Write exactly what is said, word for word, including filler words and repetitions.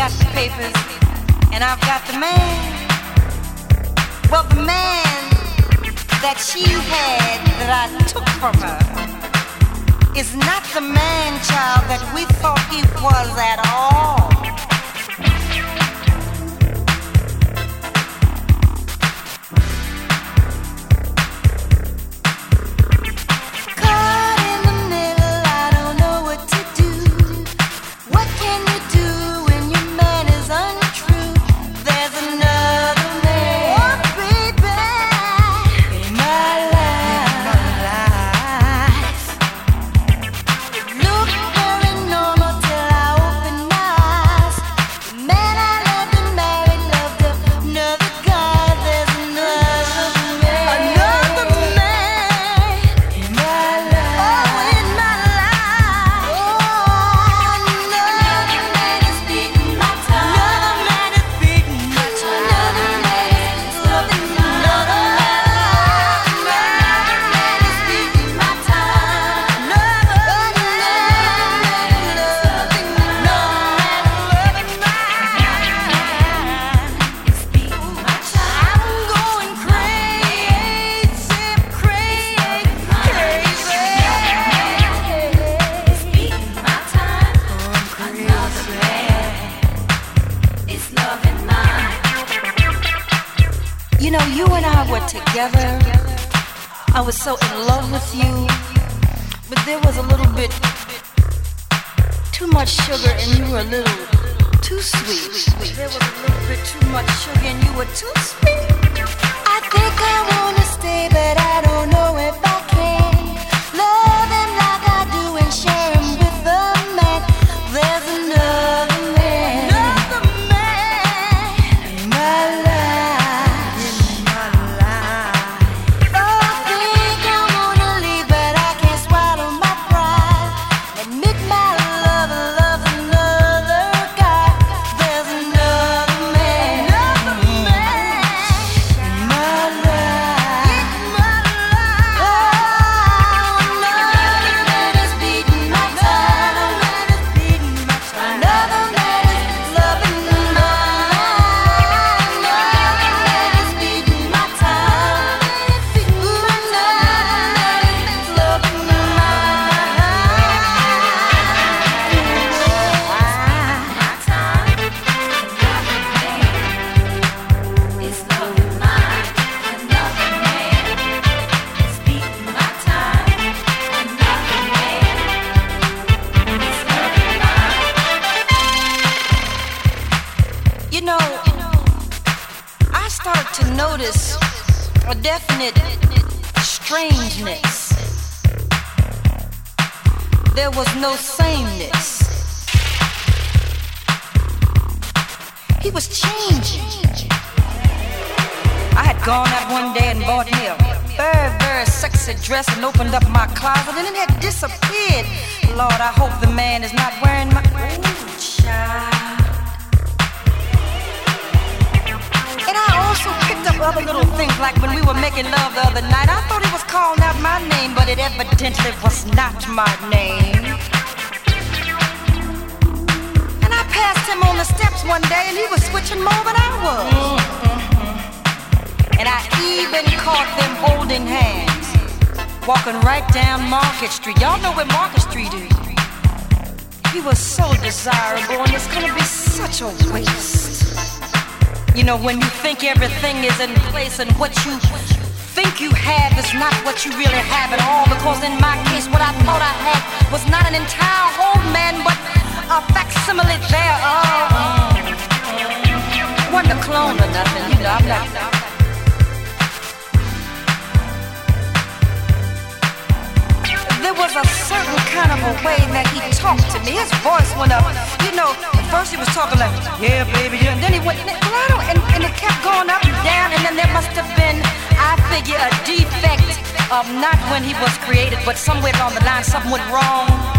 got the papers, and I've got the man. Well, the man that she had that I took from her is not the man, child, that we thought he was at all. Together, I was so in love with you, but there was a little bit too much sugar and you were a little too sweet. There was a little bit too much sugar and you were too sweet. I think I wanna stay, but I don't know if I can. Love him like I do and share him with the man. There's another man, another man in my life. Notice a definite strangeness. There was no sameness. He was changing. I had gone out one day and bought me a very, very sexy dress and opened up my closet and it had disappeared. Lord, I hope the man is not wearing my... Ooh, child. Also picked up other little things like when we were making love the other night. I thought he was calling out my name, but it evidently was not my name. And I passed him on the steps one day and he was switching more than I was. Mm-hmm. And I even caught them holding hands, walking right down Market Street. Y'all know where Market Street is. He was so desirable and it's gonna be such a waste. You know, when you think everything is in place and what you think you have is not what you really have at all. Because in my case, what I thought I had was not an entire whole man, but a facsimile thereof. Wasn't a clone or nothing, you know, I'm not... There was a certain kind of a way that he talked to me. His voice went up. You know, at first he was talking like, yeah, baby, yeah. And then he went, and, and, and it kept going up and down. And then there must have been, I figure, a defect of not when he was created, but somewhere along the line something went wrong.